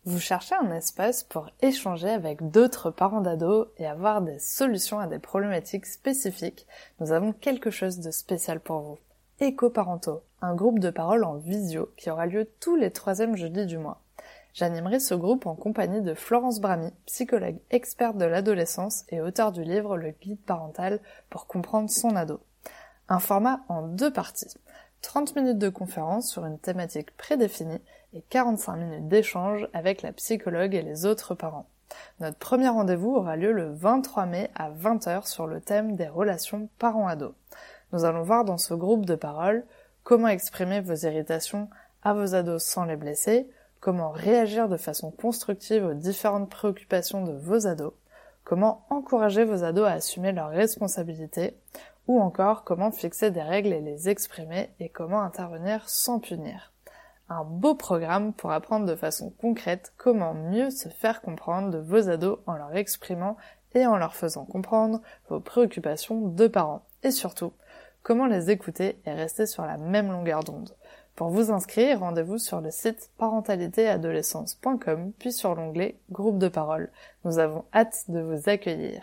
Vous cherchez un espace pour échanger avec d'autres parents d'ados et avoir des solutions à des problématiques spécifiques. Nous avons quelque chose de spécial pour vous. Éco-Parentaux, un groupe de parole en visio qui aura lieu tous les troisièmes jeudis du mois. J'animerai ce groupe en compagnie de Florence Bramy, psychologue experte de l'adolescence et auteure du livre Le guide parental pour comprendre son ado. Un format en 2 parties. 30 minutes de conférence sur une thématique prédéfinie et 45 minutes d'échange avec la psychologue et les autres parents. Notre premier rendez-vous aura lieu le 23 mai à 20h sur le thème des relations parents-ados. Nous allons voir dans ce groupe de parole comment exprimer vos irritations à vos ados sans les blesser, comment réagir de façon constructive aux différentes préoccupations de vos ados, comment encourager vos ados à assumer leurs responsabilités, ou encore comment fixer des règles et les exprimer et comment intervenir sans punir. Un beau programme pour apprendre de façon concrète comment mieux se faire comprendre de vos ados en leur exprimant et en leur faisant comprendre vos préoccupations de parents. Et surtout, comment les écouter et rester sur la même longueur d'onde. Pour vous inscrire, rendez-vous sur le site parentalitéadolescence.com puis sur l'onglet Groupe de parole. Nous avons hâte de vous accueillir.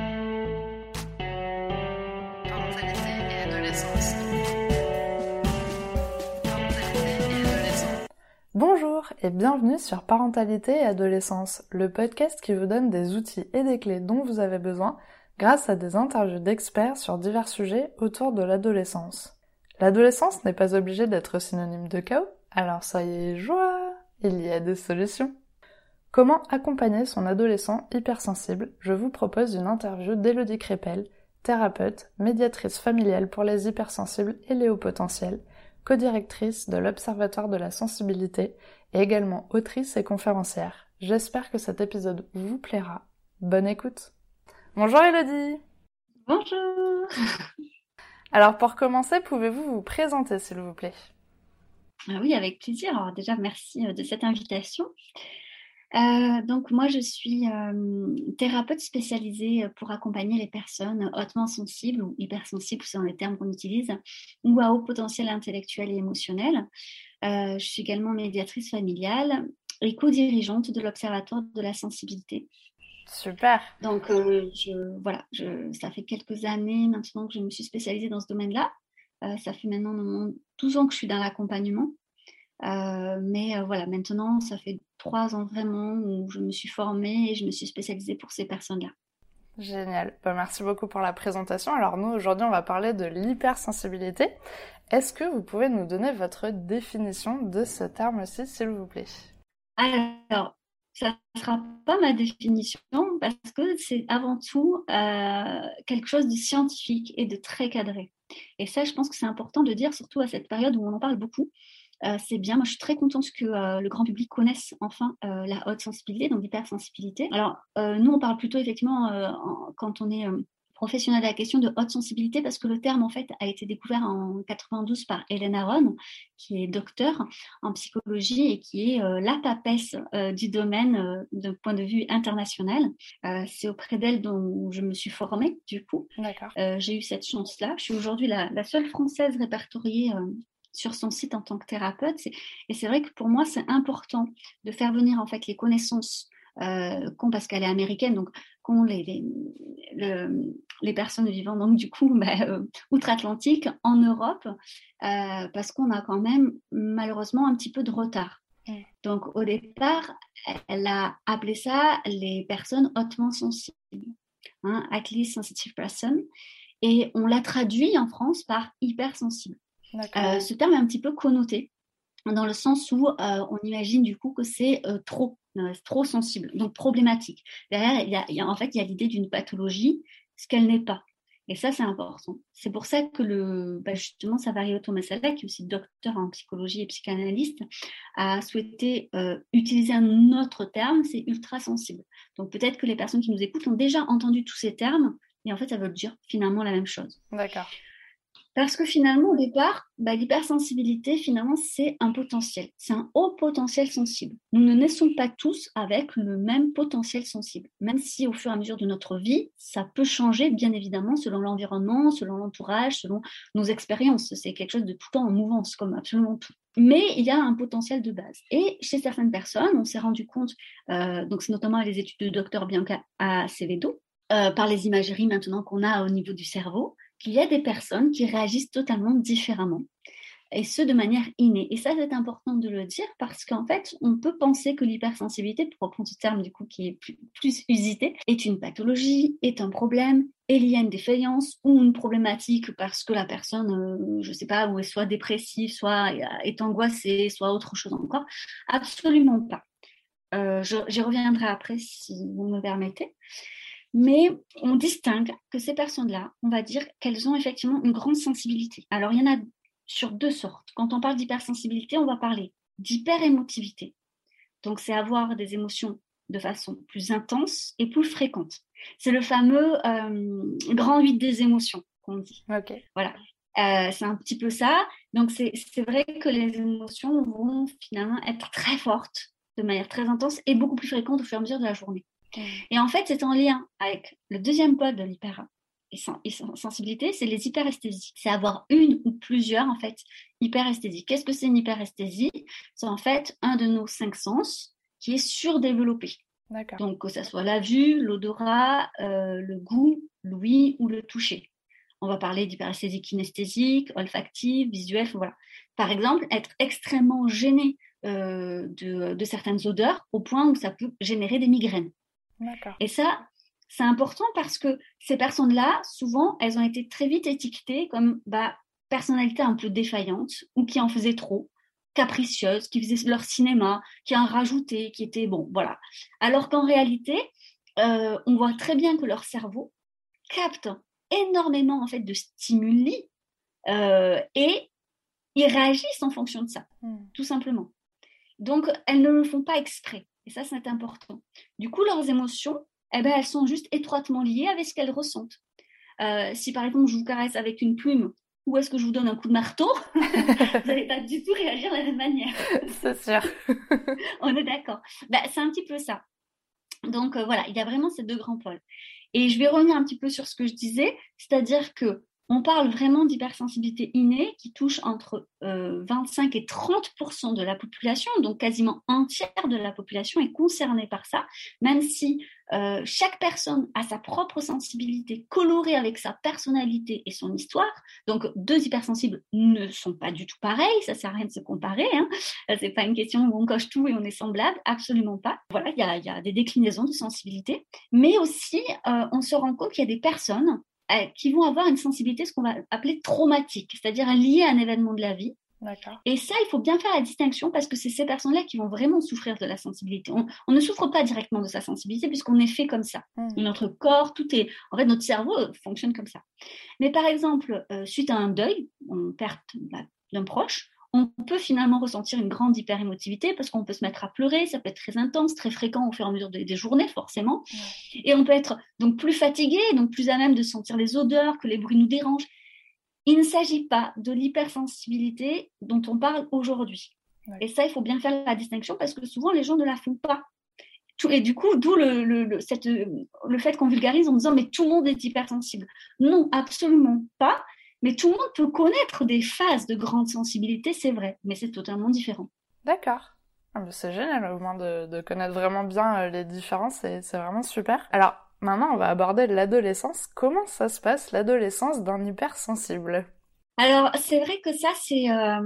Bonjour et bienvenue sur Parentalité et Adolescence, le podcast qui vous donne des outils et des clés dont vous avez besoin grâce à des interviews d'experts sur divers sujets autour de l'adolescence. L'adolescence n'est pas obligée d'être synonyme de chaos, alors soyez joie, il y a des solutions. Comment accompagner son adolescent hypersensible? Je vous propose une interview d'Élodie Crépel, thérapeute, médiatrice familiale pour les hypersensibles et les hauts potentiels, co-directrice de l'Observatoire de la sensibilité et également autrice et conférencière. J'espère que cet épisode vous plaira. Bonne écoute. Bonjour Élodie. Bonjour. Alors pour commencer, pouvez-vous vous présenter s'il vous plaît? Oui, avec plaisir. Alors déjà, merci de cette invitation. Donc moi, je suis thérapeute spécialisée pour accompagner les personnes hautement sensibles ou hypersensibles, c'est dans les termes qu'on utilise, ou à haut potentiel intellectuel et émotionnel. Je suis également médiatrice familiale et co-dirigeante de l'Observatoire de la sensibilité. Super. Donc ça fait quelques années maintenant que je me suis spécialisée dans ce domaine-là. Ça fait maintenant 12 ans que je suis dans l'accompagnement. Maintenant, ça fait 3 ans vraiment où je me suis formée et je me suis spécialisée pour ces personnes-là. Génial. Merci beaucoup pour la présentation. Alors nous, aujourd'hui, on va parler de l'hypersensibilité. Est-ce que vous pouvez nous donner votre définition de ce terme-ci, s'il vous plaît? Alors, ça ne sera pas ma définition parce que c'est avant tout quelque chose de scientifique et de très cadré. Et ça, je pense que c'est important de dire, surtout à cette période où on en parle beaucoup. C'est bien, moi je suis très contente que le grand public connaisse enfin la haute sensibilité, donc l'hypersensibilité. Alors nous on parle plutôt effectivement quand on est professionnel de la question de haute sensibilité parce que le terme en fait a été découvert en 92 par Hélène Aron qui est docteure en psychologie et qui est la papesse du domaine d'un point de vue international. C'est auprès d'elle dont je me suis formée du coup. D'accord. J'ai eu cette chance-là. Je suis aujourd'hui la seule française répertoriée sur son site en tant que thérapeute. Et c'est vrai que pour moi, c'est important de faire venir en fait les connaissances parce qu'elle est américaine, donc qu'ont les personnes vivant donc du coup outre-Atlantique en Europe, parce qu'on a quand même malheureusement un petit peu de retard. Donc au départ, elle a appelé ça les personnes hautement sensibles, highly sensitive person, et on l'a traduit en France par hypersensible. Ce terme est un petit peu connoté dans le sens où on imagine du coup que c'est trop sensible, donc problématique. Derrière, il y a l'idée d'une pathologie, ce qu'elle n'est pas. Et ça, c'est important. C'est pour ça que justement, Savary Otomasala, qui est aussi docteur en psychologie et psychanalyste, a souhaité utiliser un autre terme, c'est ultra sensible. Donc peut-être que les personnes qui nous écoutent ont déjà entendu tous ces termes, et en fait, ça veut dire finalement la même chose. D'accord. Parce que finalement, au départ, l'hypersensibilité, finalement, c'est un potentiel. C'est un haut potentiel sensible. Nous ne naissons pas tous avec le même potentiel sensible. Même si au fur et à mesure de notre vie, ça peut changer, bien évidemment, selon l'environnement, selon l'entourage, selon nos expériences. C'est quelque chose de tout le temps en mouvance, comme absolument tout. Mais il y a un potentiel de base. Et chez certaines personnes, on s'est rendu compte, donc c'est notamment les études de Dr Bianca Acevedo, par les imageries maintenant qu'on a au niveau du cerveau, qu'il y a des personnes qui réagissent totalement différemment, et ce, de manière innée. Et ça, c'est important de le dire parce qu'en fait, on peut penser que l'hypersensibilité, pour reprendre ce terme du coup qui est plus usité, est une pathologie, est un problème, est liée à une défaillance ou une problématique parce que la personne, je ne sais pas, ou est soit dépressive, soit est angoissée, soit autre chose encore. Absolument pas. J'y reviendrai après si vous me permettez. Mais on distingue que ces personnes-là, on va dire qu'elles ont effectivement une grande sensibilité. Alors, il y en a sur deux sortes. Quand on parle d'hypersensibilité, on va parler d'hyperémotivité. Donc, c'est avoir des émotions de façon plus intense et plus fréquente. C'est le fameux grand 8 des émotions qu'on dit. Ok. Voilà. C'est un petit peu ça. Donc, c'est vrai que les émotions vont finalement être très fortes, de manière très intense et beaucoup plus fréquentes au fur et à mesure de la journée. Et en fait, c'est en lien avec le deuxième pôle de l'hypersensibilité, c'est les hyperesthésies. C'est avoir une ou plusieurs, en fait, hyperesthésies. Qu'est-ce que c'est une hyperesthésie? C'est en fait un de nos 5 sens qui est surdéveloppé. D'accord. Donc, que ce soit la vue, l'odorat, le goût, l'ouïe ou le toucher. On va parler d'hyperesthésie kinesthésique, olfactive, visuelle, voilà. Par exemple, être extrêmement gêné de certaines odeurs au point où ça peut générer des migraines. D'accord. Et ça, c'est important parce que ces personnes-là, souvent, elles ont été très vite étiquetées comme personnalité un peu défaillante ou qui en faisaient trop, capricieuses, qui faisaient leur cinéma, qui en rajoutaient, qui étaient bon, voilà. Alors qu'en réalité, on voit très bien que leur cerveau capte énormément en fait de stimuli et ils réagissent en fonction de ça, tout simplement. Donc, elles ne le font pas exprès. Et ça, c'est important. Du coup, leurs émotions, elles sont juste étroitement liées avec ce qu'elles ressentent. Si, par exemple, je vous caresse avec une plume ou est-ce que je vous donne un coup de marteau, vous n'allez pas du tout réagir de la même manière. C'est sûr. On est d'accord. C'est un petit peu ça. Donc, voilà, il y a vraiment ces deux grands pôles. Et je vais revenir un petit peu sur ce que je disais, c'est-à-dire que on parle vraiment d'hypersensibilité innée qui touche entre 25 et 30% de la population, donc quasiment un tiers de la population est concernée par ça, même si chaque personne a sa propre sensibilité colorée avec sa personnalité et son histoire. Donc, deux hypersensibles ne sont pas du tout pareils, ça ne sert à rien de se comparer. Hein. Ce n'est pas une question où on coche tout et on est semblable, absolument pas. Voilà, il y a des déclinaisons de sensibilité, mais aussi on se rend compte qu'il y a des personnes qui vont avoir une sensibilité, ce qu'on va appeler traumatique, c'est-à-dire liée à un événement de la vie. D'accord. Et ça, il faut bien faire la distinction parce que c'est ces personnes-là qui vont vraiment souffrir de la sensibilité. On ne souffre pas directement de sa sensibilité puisqu'on est fait comme ça. Notre corps, tout est... En fait, notre cerveau fonctionne comme ça. Mais par exemple, suite à un deuil, une perte d'un proche, on peut finalement ressentir une grande hyperémotivité parce qu'on peut se mettre à pleurer, ça peut être très intense, très fréquent au fur et à mesure des journées, forcément. Ouais. Et on peut être donc plus fatigué, donc plus à même de sentir les odeurs, que les bruits nous dérangent. Il ne s'agit pas de l'hypersensibilité dont on parle aujourd'hui. Ouais. Et ça, il faut bien faire la distinction parce que souvent, les gens ne la font pas. Et du coup, d'où le fait qu'on vulgarise en disant « mais tout le monde est hypersensible ». Non, absolument pas. Mais tout le monde peut connaître des phases de grande sensibilité, c'est vrai, mais c'est totalement différent. D'accord. Ah, c'est génial au moins de connaître vraiment bien les différences, c'est vraiment super. Alors, maintenant on va aborder l'adolescence. Comment ça se passe l'adolescence d'un hypersensible ? Alors, c'est vrai que ça, c'est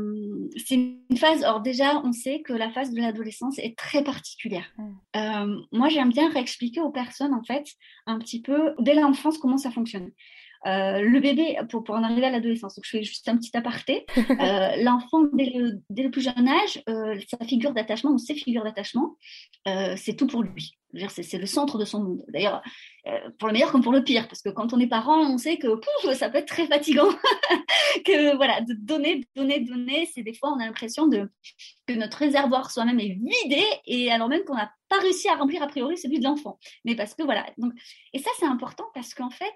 une phase... Alors déjà, on sait que la phase de l'adolescence est très particulière. Moi, j'aime bien réexpliquer aux personnes, en fait, un petit peu, dès l'enfance, comment ça fonctionne. Le bébé, pour en arriver à l'adolescence, donc je fais juste un petit aparté, l'enfant, dès le plus jeune âge, sa figure d'attachement ou ses figures d'attachement, c'est tout pour lui. Je veux dire, c'est le centre de son monde. D'ailleurs, pour le meilleur comme pour le pire, parce que quand on est parent, on sait que ça peut être très fatigant. Que voilà, de donner, c'est des fois on a l'impression que notre réservoir soi-même est vidé, et alors même qu'on n'a pas réussi à remplir a priori celui de l'enfant. Mais parce que voilà, donc, et ça c'est important parce qu'en fait,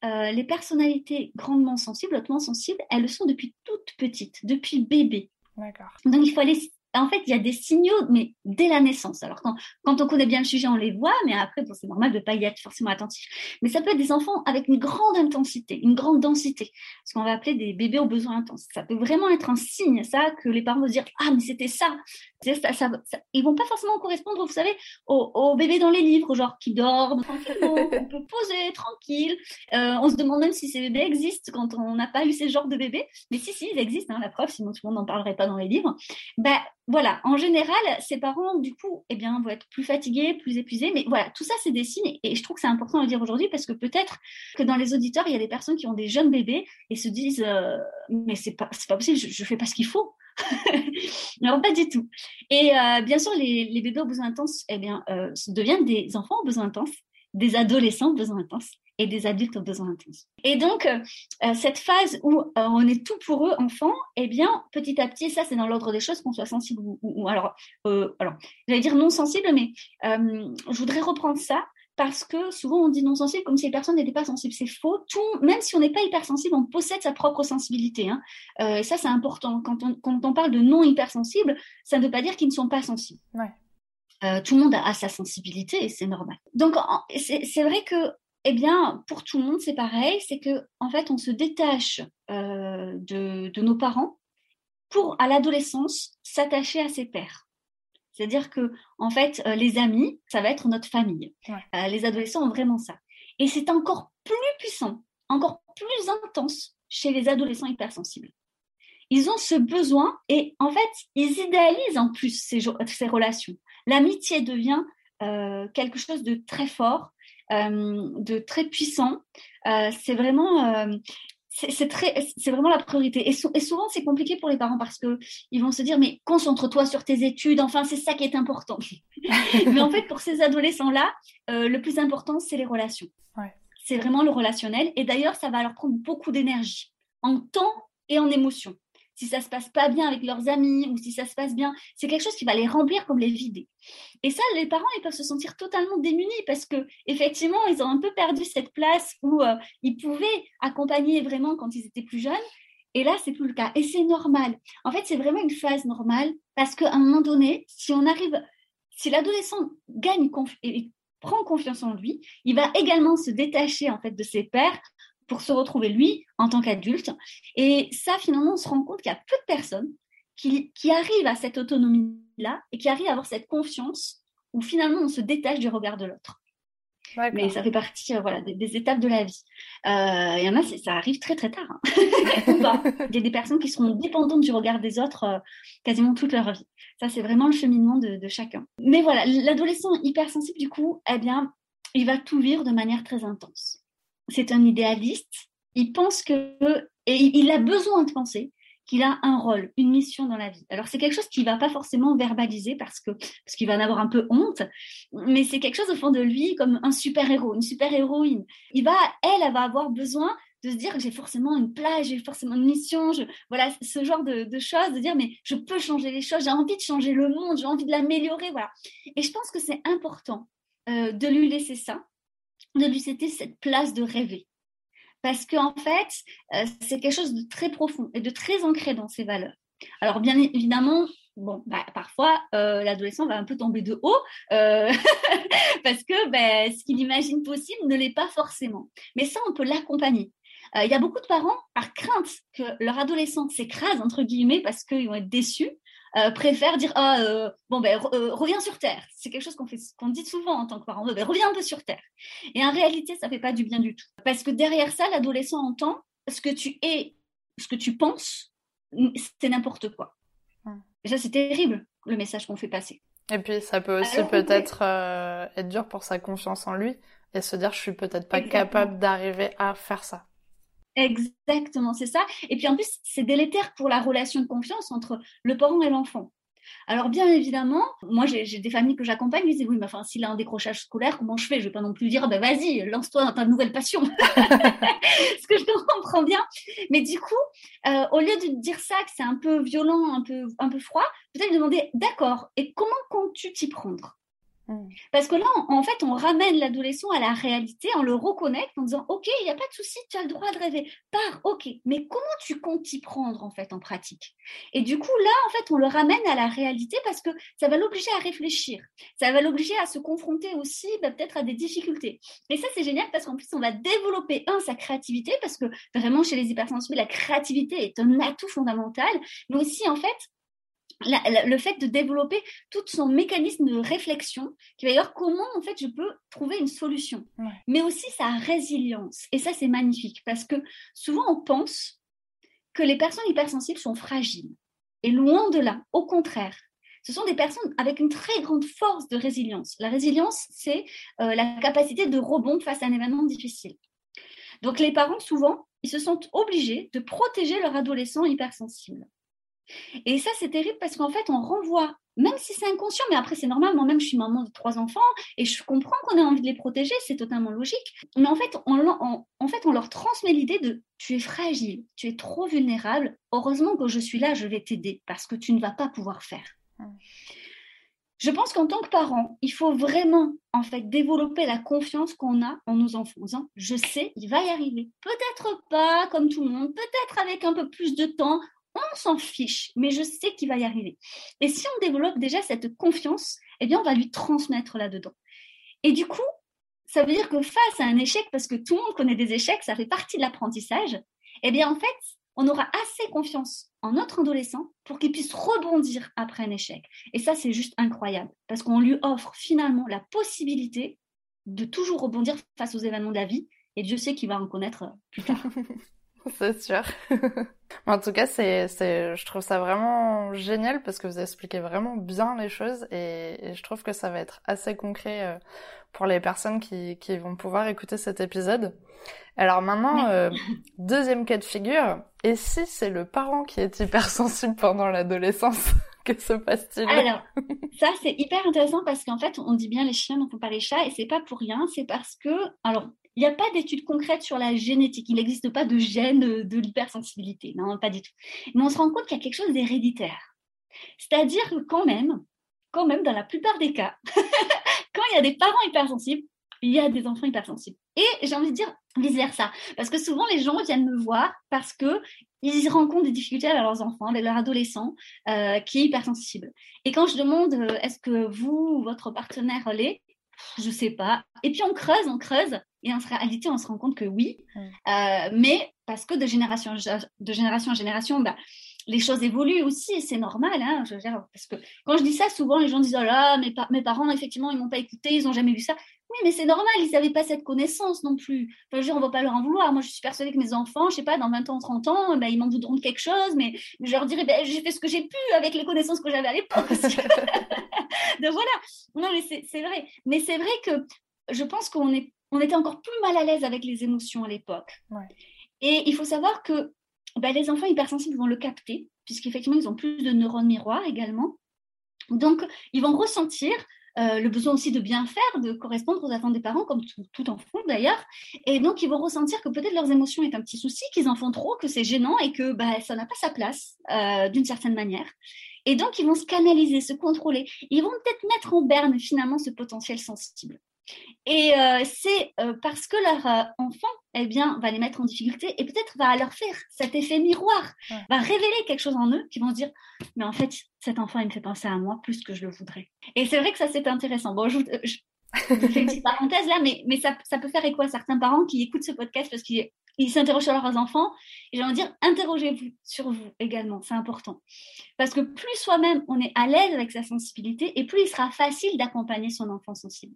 les personnalités grandement sensibles, hautement sensibles, elles le sont depuis toute petite, depuis bébé. D'accord. Donc, il faut aller... En fait, il y a des signaux, mais dès la naissance. Alors, quand on connaît bien le sujet, on les voit, mais après, bon, c'est normal de ne pas y être forcément attentif. Mais ça peut être des enfants avec une grande intensité, une grande densité, ce qu'on va appeler des bébés aux besoins intenses. Ça peut vraiment être un signe, ça, que les parents vont se dire « Ah, mais c'était ça !» Ils vont pas forcément correspondre, vous savez, aux bébés dans les livres, genre qui dorment tranquillement, qu'on peut poser tranquille. On se demande même si ces bébés existent quand on n'a pas eu ces genres de bébés. Mais si, ils existent, hein, la preuve, sinon tout le monde n'en parlerait pas dans les livres. Ben, voilà, en général, ces parents, du coup, eh bien, vont être plus fatigués, plus épuisés. Mais voilà, tout ça, c'est des signes. Et je trouve que c'est important de le dire aujourd'hui parce que peut-être que dans les auditeurs, il y a des personnes qui ont des jeunes bébés et se disent mais c'est pas possible, je fais pas ce qu'il faut. Non, pas du tout. Et bien sûr, les bébés aux besoins intenses, eh bien, deviennent des enfants aux besoins intenses, des adolescents aux besoins intenses et des adultes aux besoins intenses. Et donc, cette phase où on est tout pour eux, enfants, eh bien, petit à petit, ça, c'est dans l'ordre des choses, qu'on soit sensible ou alors, j'allais dire non sensible, mais je voudrais reprendre ça. Parce que souvent on dit non sensible comme si les personnes n'étaient pas sensibles. C'est faux. Même si on n'est pas hypersensible, on possède sa propre sensibilité. Hein. Et ça, c'est important. Quand on parle de non hypersensible, ça ne veut pas dire qu'ils ne sont pas sensibles. Ouais. Tout le monde a sa sensibilité et c'est normal. Donc, c'est vrai que, eh bien, pour tout le monde, c'est pareil. C'est que, en fait, on se détache de nos parents pour, à l'adolescence, s'attacher à ses pairs. C'est-à-dire que, en fait, les amis, ça va être notre famille. Ouais. Les adolescents ont vraiment ça. Et c'est encore plus puissant, encore plus intense chez les adolescents hypersensibles. Ils ont ce besoin et, en fait, ils idéalisent en plus ces relations. L'amitié devient quelque chose de très fort, de très puissant. C'est vraiment... c'est vraiment la priorité. Et souvent, c'est compliqué pour les parents parce qu'ils vont se dire, mais concentre-toi sur tes études, enfin, c'est ça qui est important. Mais en fait, pour ces adolescents-là, le plus important, c'est les relations. Ouais. C'est vraiment le relationnel. Et d'ailleurs, ça va leur prendre beaucoup d'énergie, en temps et en émotion. Si ça se passe pas bien avec leurs amis ou si ça se passe bien, c'est quelque chose qui va les remplir comme les vider. Et ça, les parents, ils peuvent se sentir totalement démunis parce que effectivement, ils ont un peu perdu cette place où ils pouvaient accompagner vraiment quand ils étaient plus jeunes. Et là, c'est plus le cas. Et c'est normal. En fait, c'est vraiment une phase normale parce qu'à un moment donné, si l'adolescent gagne et prend confiance en lui, il va également se détacher en fait de ses pairs pour se retrouver lui en tant qu'adulte. Et ça, finalement, on se rend compte qu'il y a peu de personnes qui arrivent à cette autonomie-là et qui arrivent à avoir cette confiance où finalement on se détache du regard de l'autre. D'accord. Mais ça fait partie des étapes de la vie. Il y en a, ça arrive très très tard. Hein. Ou pas. Il y a des personnes qui seront dépendantes du regard des autres quasiment toute leur vie. Ça, c'est vraiment le cheminement de chacun. Mais voilà, l'adolescent hypersensible, du coup, eh bien, il va tout vivre de manière très intense. C'est un idéaliste, il pense et il a besoin de penser qu'il a un rôle, une mission dans la vie. Alors c'est quelque chose qu'il va pas forcément verbaliser parce qu'il va en avoir un peu honte, mais c'est quelque chose au fond de lui comme un super-héros, une super-héroïne. Elle va avoir besoin de se dire que j'ai forcément une place, j'ai forcément une mission, voilà, ce genre de choses, de dire mais je peux changer les choses, j'ai envie de changer le monde, j'ai envie de l'améliorer, voilà. Et je pense que c'est important de lui laisser ça, de lui céder cette place de rêver. Parce qu'en fait, c'est quelque chose de très profond et de très ancré dans ses valeurs. Alors, bien évidemment, parfois, l'adolescent va un peu tomber de haut parce que ce qu'il imagine possible ne l'est pas forcément. Mais ça, on peut l'accompagner. Il y a beaucoup de parents, par crainte que leur adolescent s'écrase, entre guillemets, parce qu'ils vont être déçus, préfèrent dire reviens sur terre. C'est quelque chose qu'on dit souvent en tant que parent. Reviens un peu sur terre. Et en réalité, ça fait pas du bien du tout. Parce que derrière ça, l'adolescent entend ce que tu es, ce que tu penses, c'est n'importe quoi. Et ça, c'est terrible, le message qu'on fait passer. Et puis, ça peut aussi peut-être être dur pour sa confiance en lui et se dire, je suis peut-être pas capable d'arriver à faire ça. Exactement, c'est ça. Et puis en plus, c'est délétère pour la relation de confiance entre le parent et l'enfant. Alors bien évidemment, moi j'ai des familles que j'accompagne, ils disent oui, mais enfin s'il a un décrochage scolaire, comment je fais? Je vais pas non plus dire vas-y, lance-toi dans ta nouvelle passion. Ce que je comprends bien. Mais du coup, au lieu de dire ça, que c'est un peu violent, un peu froid, peut-être lui demander d'accord, et comment comptes-tu t'y prendre? Parce que là, en fait, on ramène l'adolescent à la réalité, on le reconnecte en disant, OK, il n'y a pas de souci, tu as le droit de rêver. OK, mais comment tu comptes t'y prendre, en fait, en pratique? Et du coup, là, en fait, on le ramène à la réalité parce que ça va l'obliger à réfléchir. Ça va l'obliger à se confronter aussi, peut-être à des difficultés. Et ça, c'est génial parce qu'en plus, on va développer, sa créativité, parce que vraiment, chez les hypersensibles, la créativité est un atout fondamental, mais aussi, en fait, le fait de développer tout son mécanisme de réflexion, qui va y avoir comment en fait je peux trouver une solution, mais aussi sa résilience. Et ça c'est magnifique parce que souvent on pense que les personnes hypersensibles sont fragiles. Et loin de là, au contraire, ce sont des personnes avec une très grande force de résilience. La résilience, c'est la capacité de rebond face à un événement difficile. Donc les parents, souvent, ils se sentent obligés de protéger leur adolescent hypersensible. Et ça, c'est terrible parce qu'en fait, on renvoie, même si c'est inconscient, mais après, c'est normal. Moi-même, je suis maman de 3 enfants et je comprends qu'on ait envie de les protéger, c'est totalement logique. Mais en fait, on leur transmet l'idée de tu es fragile, tu es trop vulnérable. Heureusement que je suis là, je vais t'aider parce que tu ne vas pas pouvoir faire. Je pense qu'en tant que parent, il faut vraiment en fait développer la confiance qu'on a en nos enfants en disant je sais, il va y arriver. Peut-être pas comme tout le monde, peut-être avec un peu plus de temps. On s'en fiche, mais je sais qu'il va y arriver. Et si on développe déjà cette confiance, eh bien, on va lui transmettre là-dedans. Et du coup, ça veut dire que face à un échec, parce que tout le monde connaît des échecs, ça fait partie de l'apprentissage, eh bien, en fait, on aura assez confiance en notre adolescent pour qu'il puisse rebondir après un échec. Et ça, c'est juste incroyable, parce qu'on lui offre finalement la possibilité de toujours rebondir face aux événements de la vie, et Dieu sait qu'il va en connaître plus tard. C'est sûr. En tout cas, je trouve ça vraiment génial parce que vous expliquez vraiment bien les choses et je trouve que ça va être assez concret pour les personnes qui vont pouvoir écouter cet épisode. Alors maintenant, deuxième cas de figure, et si c'est le parent qui est hypersensible pendant l'adolescence, que se passe-t-il? Alors, ça c'est hyper intéressant parce qu'en fait, on dit bien les chiens, donc on parle les chats, et c'est pas pour rien, c'est parce que, alors, il n'y a pas d'études concrètes sur la génétique. Il n'existe pas de gène de l'hypersensibilité. Non, pas du tout. Mais on se rend compte qu'il y a quelque chose d'héréditaire. C'est-à-dire que quand même, dans la plupart des cas, quand il y a des parents hypersensibles, il y a des enfants hypersensibles. Et j'ai envie de dire vice-versa. Parce que souvent, les gens viennent me voir parce qu'ils rencontrent des difficultés avec leurs enfants, avec leur adolescent qui est hypersensible. Et quand je demande est-ce que vous ou votre partenaire l'est, je sais pas. Et puis on creuse, et en réalité, on se rend compte que oui. Mais parce que de génération en génération, les choses évoluent aussi, et c'est normal. Hein, je veux dire, parce que quand je dis ça, souvent les gens disent oh là, mes parents, effectivement, ils m'ont pas écouté, ils ont jamais vu ça. Oui, mais c'est normal, ils n'avaient pas cette connaissance non plus. Enfin, je veux dire, on ne va pas leur en vouloir. Moi, je suis persuadée que mes enfants, je sais pas, dans 20 ans, 30 ans, ils m'en voudront de quelque chose, mais je leur dirai, j'ai fait ce que j'ai pu avec les connaissances que j'avais à l'époque aussi. Donc voilà. Non, mais c'est vrai. Mais c'est vrai que je pense qu'on était encore plus mal à l'aise avec les émotions à l'époque. Ouais. Et il faut savoir que les enfants hypersensibles vont le capter, puisqu'effectivement, ils ont plus de neurones miroirs également. Donc, ils vont ressentir le besoin aussi de bien faire, de correspondre aux attentes des parents, comme tout enfant d'ailleurs. Et donc, ils vont ressentir que peut-être leurs émotions est un petit souci, qu'ils en font trop, que c'est gênant et que ça n'a pas sa place d'une certaine manière. Et donc, ils vont se canaliser, se contrôler. Ils vont peut-être mettre en berne finalement ce potentiel sensible. Et c'est parce que leur enfant va les mettre en difficulté et peut-être va leur faire cet effet miroir, va révéler quelque chose en eux qui vont se dire mais en fait cet enfant il me fait penser à moi plus que je le voudrais. Et c'est vrai que ça c'est intéressant. Bon, je fais une petite parenthèse là, mais ça peut faire écho à certains parents qui écoutent ce podcast parce qu'ils s'interrogent sur leurs enfants. Et j'ai envie de dire, interrogez-vous sur vous également, c'est important. Parce que plus soi-même on est à l'aise avec sa sensibilité et plus il sera facile d'accompagner son enfant sensible.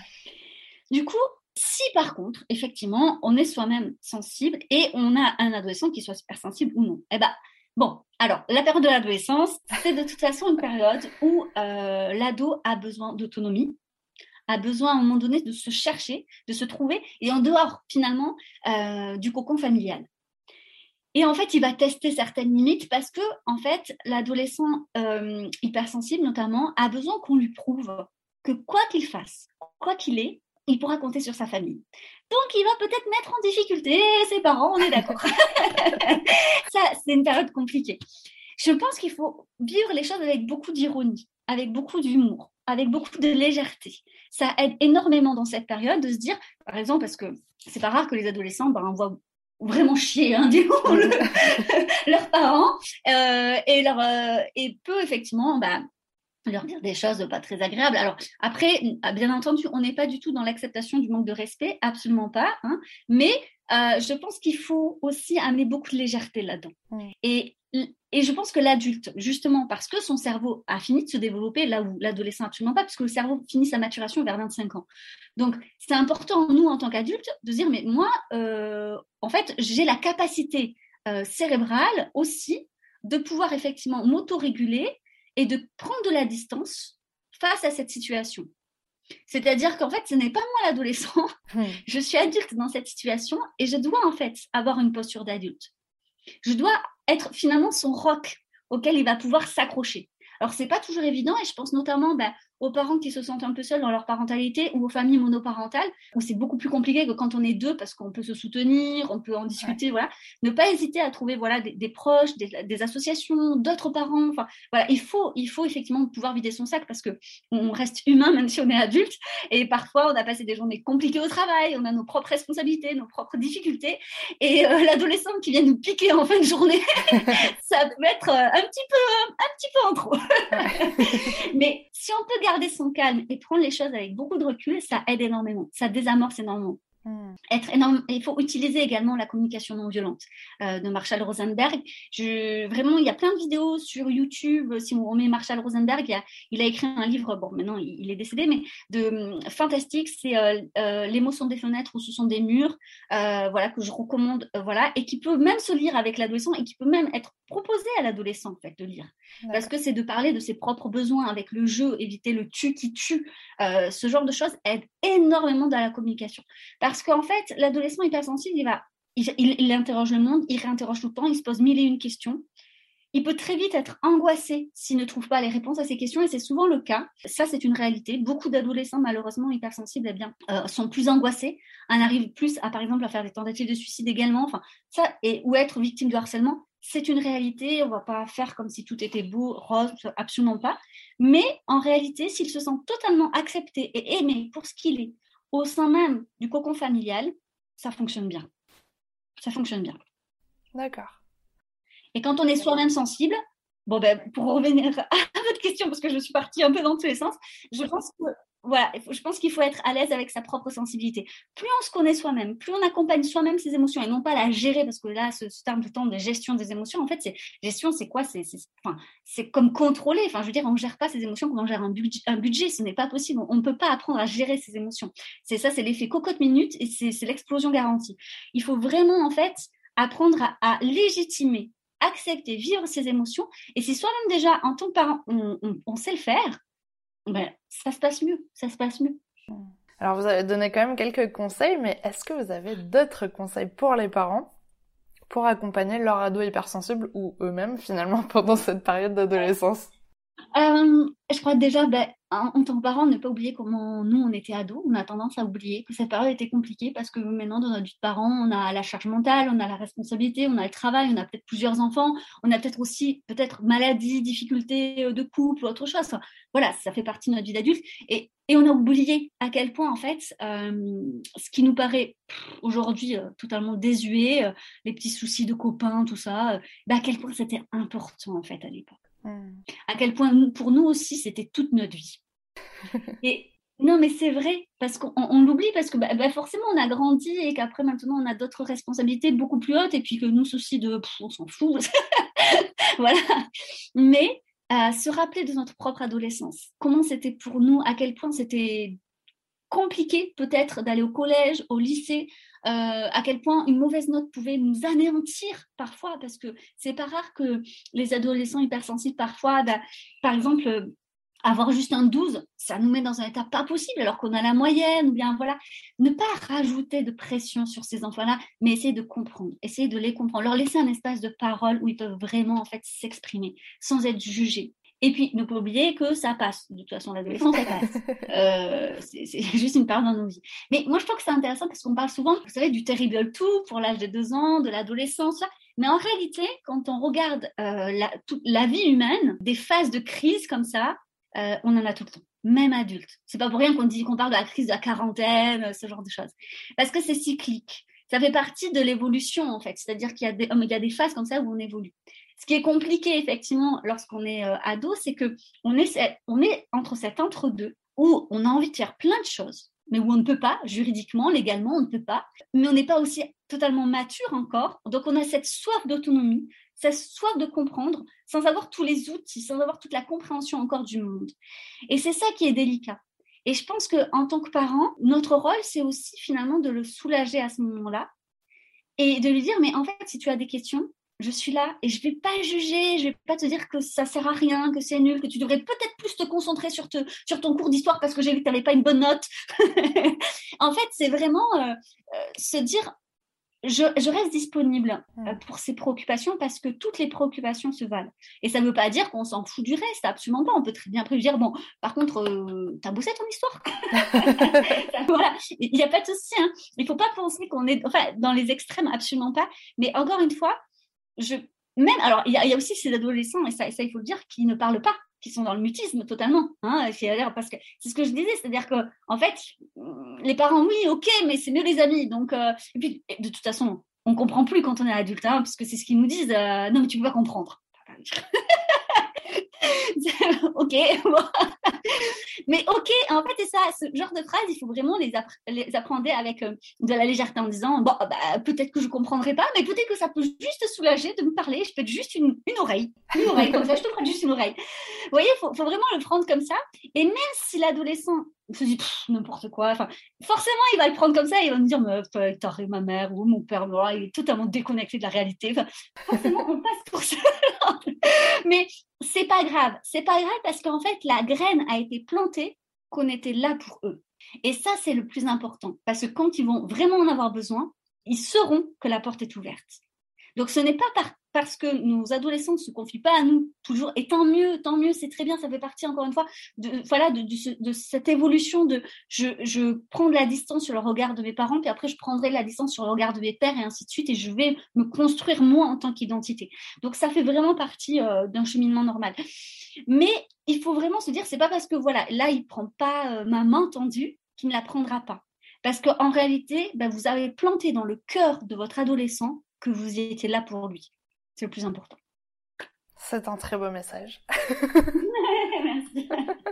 Du coup, si par contre, effectivement, on est soi-même sensible et on a un adolescent qui soit super sensible ou non, bon, alors, la période de l'adolescence, c'est de toute façon une période où l'ado a besoin d'autonomie, a besoin à un moment donné de se chercher, de se trouver, et en dehors, finalement, du cocon familial. Et en fait, il va tester certaines limites parce que, en fait, l'adolescent hypersensible, notamment, a besoin qu'on lui prouve que quoi qu'il fasse, quoi qu'il ait, il pourra compter sur sa famille. Donc, il va peut-être mettre en difficulté ses parents, on est d'accord. Ça, c'est une période compliquée. Je pense qu'il faut vivre les choses avec beaucoup d'ironie, avec beaucoup d'humour. avec beaucoup de légèreté. Ça aide énormément dans cette période de se dire, par exemple, parce que c'est pas rare que les adolescents voient vraiment chier, leurs parents et peut effectivement leur dire des choses pas très agréables. Alors après, bien entendu, on n'est pas du tout dans l'acceptation du manque de respect, absolument pas, hein, mais je pense qu'il faut aussi amener beaucoup de légèreté là-dedans. Et je pense que l'adulte, justement, parce que son cerveau a fini de se développer, là où l'adolescent absolument pas, parce que le cerveau finit sa maturation vers 25 ans. Donc, c'est important, nous, en tant qu'adultes, de dire, mais moi, en fait, j'ai la capacité cérébrale aussi de pouvoir effectivement m'autoréguler et de prendre de la distance face à cette situation. C'est-à-dire qu'en fait, ce n'est pas moi l'adolescent, je suis adulte dans cette situation et je dois en fait avoir une posture d'adulte. Je dois être finalement son roc auquel il va pouvoir s'accrocher. Alors, c'est pas toujours évident et je pense notamment aux parents qui se sentent un peu seuls dans leur parentalité ou aux familles monoparentales où c'est beaucoup plus compliqué que quand on est deux parce qu'on peut se soutenir, on peut en discuter, voilà. Ne pas hésiter à trouver des proches, des associations, d'autres parents. Enfin, voilà, il faut effectivement pouvoir vider son sac parce que on reste humain même si on est adulte et parfois on a passé des journées compliquées au travail, on a nos propres responsabilités, nos propres difficultés et l'adolescent qui vient nous piquer en fin de journée, ça peut être un petit peu en trop. Mais si on peut garder son calme et prendre les choses avec beaucoup de recul, ça aide énormément, ça désamorce énormément. Il faut utiliser également la communication non violente de Marshall Rosenberg. Vraiment, il y a plein de vidéos sur YouTube. Si on met Marshall Rosenberg, il a écrit un livre, bon maintenant il est décédé, mais fantastique, c'est Les mots sont des fenêtres ou ce sont des murs, que je recommande, et qui peut même se lire avec l'adolescent et qui peut même être proposé à l'adolescent en fait de lire. D'accord. Parce que c'est de parler de ses propres besoins avec le jeu, éviter le tu qui tue, ce genre de choses aide énormément dans la communication. Parce qu'en fait, l'adolescent hypersensible, il interroge le monde, il réinterroge tout le temps, il se pose mille et une questions. Il peut très vite être angoissé s'il ne trouve pas les réponses à ces questions, et c'est souvent le cas. Ça, c'est une réalité. Beaucoup d'adolescents, malheureusement, hypersensibles, sont plus angoissés. On arrive plus par exemple, à faire des tentatives de suicide également. Enfin, ou être victime de harcèlement. C'est une réalité, on ne va pas faire comme si tout était beau, rose, absolument pas. Mais en réalité, s'il se sent totalement accepté et aimé pour ce qu'il est, au sein même du cocon familial, ça fonctionne bien. Ça fonctionne bien. D'accord. Et quand on est soi-même sensible, pour revenir à votre question, parce que je suis partie un peu dans tous les sens, je pense qu'il faut être à l'aise avec sa propre sensibilité. Plus on se connaît soi-même, plus on accompagne soi-même ses émotions et non pas la gérer, parce que là, ce terme tout le temps de gestion des émotions, en fait, gestion, c'est quoi ? C'est comme contrôler. Enfin, je veux dire, on ne gère pas ses émotions comme on gère un budget. Ce n'est pas possible. On ne peut pas apprendre à gérer ses émotions. C'est l'effet cocotte-minute et c'est l'explosion garantie. Il faut vraiment, en fait, apprendre à légitimer, accepter, vivre ses émotions. Et si soi-même déjà, en tant que parent, on sait le faire, ça se passe mieux. Alors vous avez donné quand même quelques conseils, mais est-ce que vous avez d'autres conseils pour les parents pour accompagner leur ado hypersensible ou eux-mêmes finalement pendant cette période d'adolescence ? Je crois déjà, en tant que parent, ne pas oublier comment nous, on était ados. On a tendance à oublier que cette période était compliquée parce que maintenant, dans notre vie de parents, on a la charge mentale, on a la responsabilité, on a le travail, on a peut-être plusieurs enfants, on a peut-être aussi maladie, difficultés de couple ou autre chose. Enfin, voilà, ça fait partie de notre vie d'adulte. Et on a oublié à quel point, en fait, ce qui nous paraît aujourd'hui totalement désuet, les petits soucis de copains, tout ça, à quel point c'était important, en fait, à l'époque. À quel point, pour nous aussi, c'était toute notre vie. Et non, mais c'est vrai, parce qu'on l'oublie, parce que forcément, on a grandi et qu'après, maintenant, on a d'autres responsabilités beaucoup plus hautes, et puis que nous, soucis on s'en fout. Voilà. Mais se rappeler de notre propre adolescence, comment c'était pour nous, à quel point c'était compliqué peut-être d'aller au collège, au lycée, à quel point une mauvaise note pouvait nous anéantir parfois, parce que c'est pas rare que les adolescents hypersensibles parfois, par exemple, avoir juste un 12, ça nous met dans un état pas possible alors qu'on a la moyenne, ou bien voilà. Ne pas rajouter de pression sur ces enfants-là, mais essayer de comprendre, essayer de les comprendre, leur laisser un espace de parole où ils peuvent vraiment en fait s'exprimer sans être jugés. Et puis, ne pas oublier que ça passe. De toute façon, l'adolescence, ça passe. C'est juste une part dans nos vies. Mais moi, je trouve que c'est intéressant parce qu'on parle souvent, vous savez, du terrible tout pour l'âge de 2 ans, de l'adolescence. Mais en réalité, quand on regarde la vie humaine, des phases de crise comme ça, on en a tout le temps. même adulte. C'est pas pour rien qu'on parle de la crise de la quarantaine, ce genre de choses. Parce que c'est cyclique. Ça fait partie de l'évolution, en fait. C'est-à-dire qu'il y a des phases comme ça où on évolue. Ce qui est compliqué, effectivement, lorsqu'on est ado, c'est que on est entre cet entre-deux où on a envie de faire plein de choses, mais où on ne peut pas, juridiquement, légalement, on ne peut pas. Mais on n'est pas aussi totalement mature encore. Donc, on a cette soif d'autonomie, cette soif de comprendre, sans avoir tous les outils, sans avoir toute la compréhension encore du monde. Et c'est ça qui est délicat. Et je pense qu'en tant que parent, notre rôle, c'est aussi finalement de le soulager à ce moment-là et de lui dire, mais en fait, si tu as des questions, je suis là et je vais pas juger, je vais pas te dire que ça sert à rien, que c'est nul, que tu devrais peut-être plus te concentrer sur ton cours d'histoire parce que j'ai vu que tu n'avais pas une bonne note. En fait, c'est vraiment se dire, je reste disponible pour ces préoccupations parce que toutes les préoccupations se valent. Et ça ne veut pas dire qu'on s'en fout du reste, absolument pas. On peut très bien après lui dire, bon, par contre, t'as bossé ton histoire. Voilà, il n'y a pas de souci. Hein. Il ne faut pas penser qu'on est, enfin, dans les extrêmes, absolument pas. Mais encore une fois, alors, il y a aussi ces adolescents, et ça, il faut le dire, qui ne parlent pas, qui sont dans le mutisme totalement. Hein, parce que c'est ce que je disais, c'est-à-dire que, en fait, les parents, oui, ok, mais c'est mieux les amis. Donc, et puis, de toute façon, on ne comprend plus quand on est adulte, hein, parce que c'est ce qu'ils nous disent. Non, mais tu ne peux pas comprendre. Ok, bon. Mais ok, en fait, c'est ça, ce genre de phrases, il faut vraiment les apprendre avec de la légèreté en disant, bon, bah, peut-être que je ne comprendrai pas, mais peut-être que ça peut juste soulager de me parler, je peux être juste une oreille, comme ça, je te prête juste une oreille. Vous voyez, il faut vraiment le prendre comme ça, et même si l'adolescent se dit n'importe quoi, enfin, forcément, il va le prendre comme ça, et il va me dire, mais t'as ma mère ou mon père, voilà, il est totalement déconnecté de la réalité, enfin, forcément, on passe pour ça. Mais c'est pas grave parce qu'en fait, la graine a été plantée qu'on était là pour eux. Et ça, c'est le plus important. Parce que quand ils vont vraiment en avoir besoin, ils sauront que la porte est ouverte. Donc, ce n'est pas parce que nos adolescents ne se confient pas à nous toujours. Et tant mieux, c'est très bien. Ça fait partie, encore une fois, de cette évolution de je prends de la distance sur le regard de mes parents, puis après, je prendrai de la distance sur le regard de mes pères et ainsi de suite. Et je vais me construire moi en tant qu'identité. Donc, ça fait vraiment partie d'un cheminement normal. Mais il faut vraiment se dire, c'est pas parce que, voilà, là, il ne prend pas ma main tendue qu'il ne la prendra pas. Parce qu'en réalité, vous avez planté dans le cœur de votre adolescent que vous étiez là pour lui. C'est le plus important. C'est un très beau message. Merci.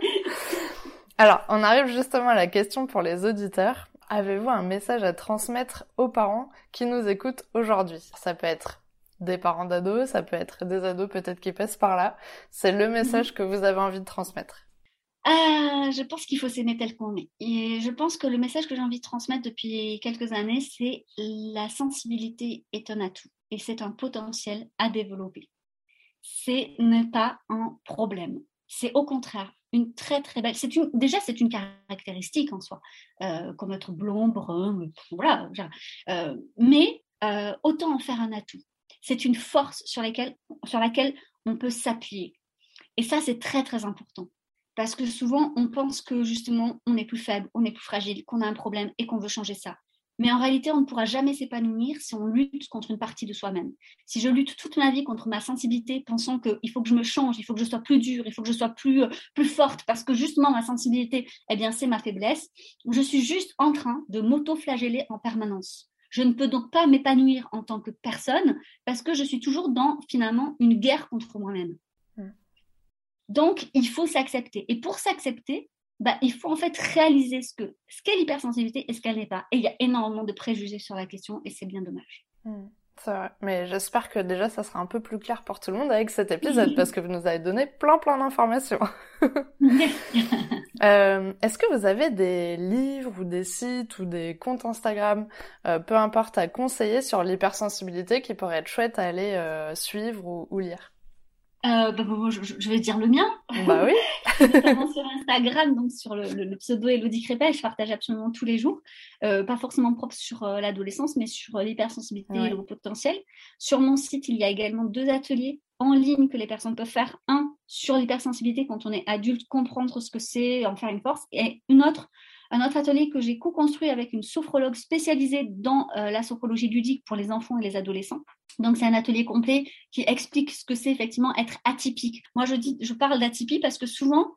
Alors, on arrive justement à la question pour les auditeurs. Avez-vous un message à transmettre aux parents qui nous écoutent aujourd'hui ? Ça peut être des parents d'ados, ça peut être des ados peut-être qui passent par là. C'est le message que vous avez envie de transmettre. Je pense qu'il faut s'aimer tel qu'on est. Et je pense que le message que j'ai envie de transmettre depuis quelques années, c'est la sensibilité est un atout et c'est un potentiel à développer. C'est ne pas un problème. C'est au contraire une très très belle. C'est une caractéristique en soi, comme être blond, brun, voilà. Mais autant en faire un atout. C'est une force sur laquelle on peut s'appuyer. Et ça, c'est très très important. Parce que souvent, on pense que justement, on est plus faible, on est plus fragile, qu'on a un problème et qu'on veut changer ça. Mais en réalité, on ne pourra jamais s'épanouir si on lutte contre une partie de soi-même. Si je lutte toute ma vie contre ma sensibilité, pensant qu'il faut que je me change, il faut que je sois plus dure, il faut que je sois plus forte, parce que justement, ma sensibilité, eh bien, c'est ma faiblesse, je suis juste en train de m'auto-flageller en permanence. Je ne peux donc pas m'épanouir en tant que personne parce que je suis toujours dans, finalement, une guerre contre moi-même. Donc, il faut s'accepter. Et pour s'accepter, il faut en fait réaliser ce qu'est l'hypersensibilité et ce qu'elle n'est pas. Et il y a énormément de préjugés sur la question et c'est bien dommage. C'est vrai. Mais j'espère que déjà ça sera un peu plus clair pour tout le monde avec cet épisode parce que vous nous avez donné plein d'informations. Est-ce que vous avez des livres ou des sites ou des comptes Instagram, peu importe, à conseiller sur l'hypersensibilité qui pourraient être chouettes à aller suivre ou lire ? Je vais dire le mien. Bah oui. Notamment sur Instagram, donc sur le pseudo Elodie Crépel, je partage absolument tous les jours, pas forcément propre sur l'adolescence, mais sur l'hypersensibilité et le haut potentiel. Sur mon site, il y a également 2 ateliers en ligne que les personnes peuvent faire. Un sur l'hypersensibilité quand on est adulte, comprendre ce que c'est, en faire une force, et un autre atelier que j'ai co-construit avec une sophrologue spécialisée dans la sophrologie ludique pour les enfants et les adolescents. Donc, c'est un atelier complet qui explique ce que c'est effectivement être atypique. Moi, je parle d'atypie parce que souvent,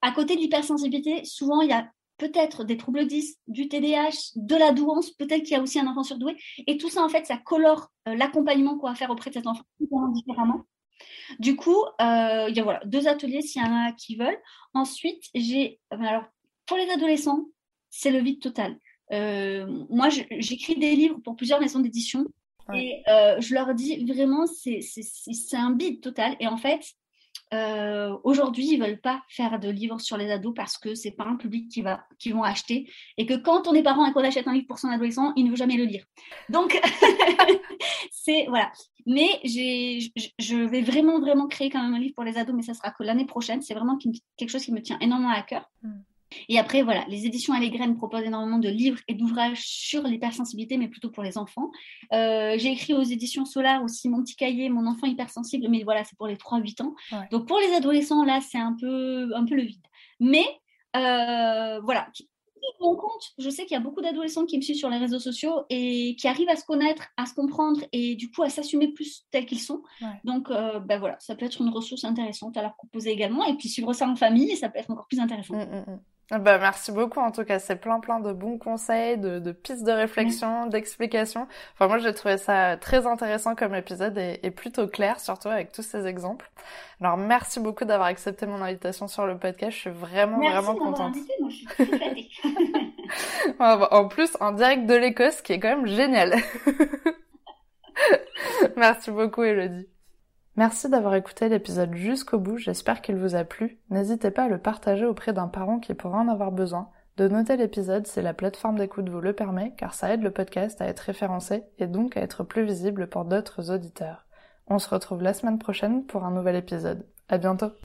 À côté de l'hypersensibilité, souvent, il y a peut-être des troubles 10, du TDAH, de la douance, peut-être qu'il y a aussi un enfant surdoué. Et tout ça, en fait, ça colore l'accompagnement qu'on va faire auprès de cet enfant différemment. Du coup, il y a 2 ateliers s'il y en a qui veulent. Ensuite, alors, pour les adolescents, c'est le vide total. Moi, j'écris des livres pour plusieurs maisons d'édition. Ouais. Et je leur dis vraiment, c'est un vide total. Et en fait, aujourd'hui, ils veulent pas faire de livres sur les ados parce que c'est pas un public qui vont acheter, et que quand on est parent et qu'on achète un livre pour son adolescent, il ne veut jamais le lire. Donc, c'est voilà. Mais je vais vraiment créer quand même un livre pour les ados, mais ça sera que l'année prochaine. C'est vraiment quelque chose qui me tient énormément à cœur. Et après, voilà, les éditions Les Graines proposent énormément de livres et d'ouvrages sur l'hypersensibilité, mais plutôt pour les enfants. J'ai écrit aux éditions Solar aussi mon petit cahier, Mon enfant hypersensible, mais voilà, c'est pour les 3-8 ans. Ouais. Donc pour les adolescents, là, c'est un peu le vide. Mais voilà, en compte, je sais qu'il y a beaucoup d'adolescents qui me suivent sur les réseaux sociaux et qui arrivent à se connaître, à se comprendre et du coup à s'assumer plus tels qu'ils sont. Ouais. Donc voilà, ça peut être une ressource intéressante à leur proposer également, et puis suivre ça en famille, ça peut être encore plus intéressant. Merci beaucoup, en tout cas, c'est plein de bons conseils, de pistes de réflexion, d'explications. Enfin, moi, j'ai trouvé ça très intéressant comme épisode et plutôt clair, surtout avec tous ces exemples. Alors, merci beaucoup d'avoir accepté mon invitation sur le podcast, je suis vraiment contente. Invité, moi, je suis très flattée. En plus, en direct de l'Écosse, qui est quand même génial. Merci beaucoup, Élodie. Merci d'avoir écouté l'épisode jusqu'au bout, j'espère qu'il vous a plu. N'hésitez pas à le partager auprès d'un parent qui pourrait en avoir besoin, de noter l'épisode si la plateforme d'écoute vous le permet, car ça aide le podcast à être référencé et donc à être plus visible pour d'autres auditeurs. On se retrouve la semaine prochaine pour un nouvel épisode. À bientôt!